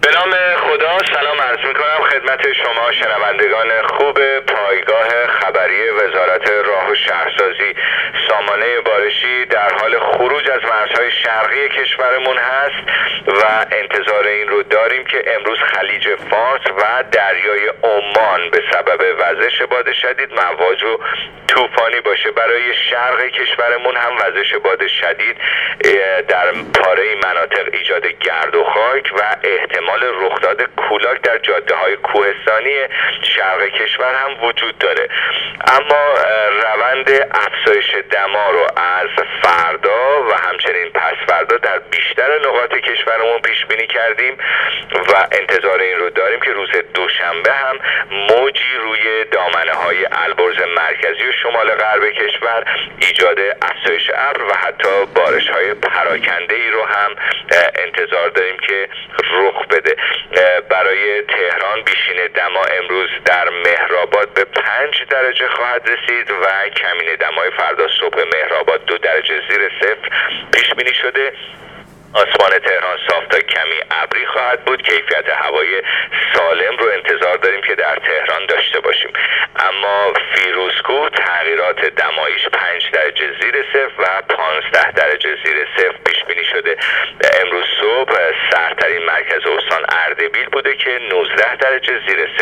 به نام خدا سلام عرض میکنم خدمت شما شنوندگان خوب پایگاه خبری وزارت راه و شهرسازی. سامانه بارشی در حال خروج از مرزهای شرقی کشورمون هست و انتظار این رو داریم که امروز خلیج فارس و دریای عمان به سبب وزش باد شدید مواج و طوفانی باشه. برای شرق کشورمون هم وزش باد شدید در پاره مناطق ایجاد گرد و خاک و احتمال رخداد کولاک در جاده های کوهستانی شرق کشور هم وجود داره. اما روند افزایش دما رو از فردا و همچنین پس فردا در بیشتر نقاط کشورمون پیش بینی کردیم و انتظار این رو داریم که روز دوشنبه هم موجی روی دامنه های البرز مرکزی و شمال غرب کشور ایجاد افزایش ابر و حتی بارش های پراکنده ای رو هم انتظار داریم که رخ بده. برای تهران بیشین دما امروز در مهرآباد به 5 درجه خواهد رسید و کمین دمای فردا صبح مهرآباد 2 درجه زیر صفر پیش بینی شده. آسمان تهران صاف تا کمی ابری خواهد بود. کیفیت هوای سالم رو انتظار داریم که در تهران داشته باشیم. اما فیروزکوه تغییرات دماییش 5 درجه زیر صفر و 15 درجه زیر صفر پیش بینی شده. امروز صبح سردترین مرکز استان اردبیل بوده که 19 درجه زیر